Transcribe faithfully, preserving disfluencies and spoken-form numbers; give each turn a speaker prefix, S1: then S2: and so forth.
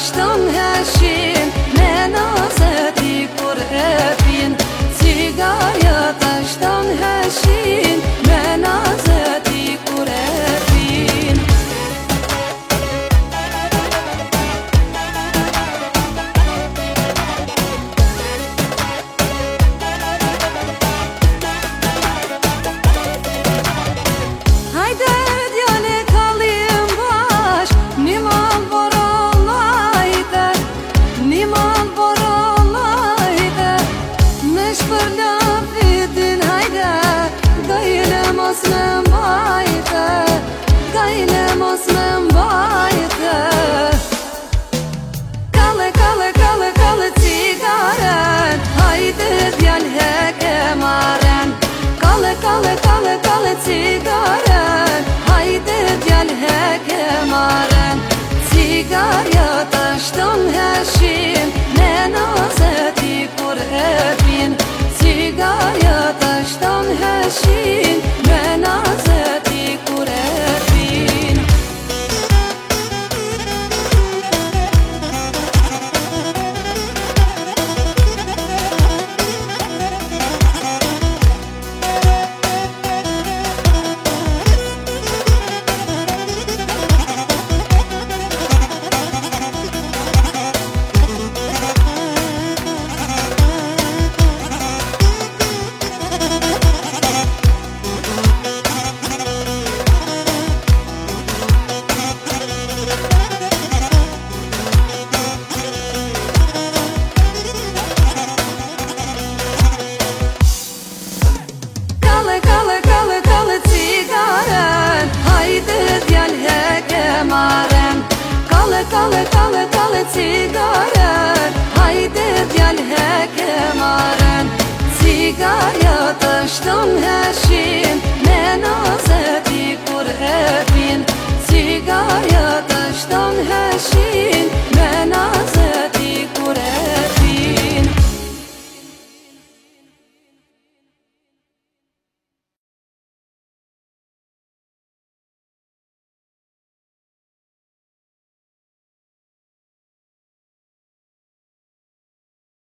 S1: taştan heşin menazeti kur'efin sigara taştan heşin menazeti kur'efin haydi diyale kalayım baş nimal boralaydı nimal boralaydı meşbur laf edin haydi gaylem osman baydı gaylem osman baydı kalı kalı kalı kalı sigaren haydi diyal hekemaren kalı kalı kalı kalı sigaren haydi diyal hekemaren sigara taştan heşin menazeti kur'efin sigara taştan heşin menazeti kur'efin kalı kalı kalı kalı sigaren haydi diyal hekemaren kalı kalı kalı kalı sigaren haydi diyal hekemaren sigara taştan heşin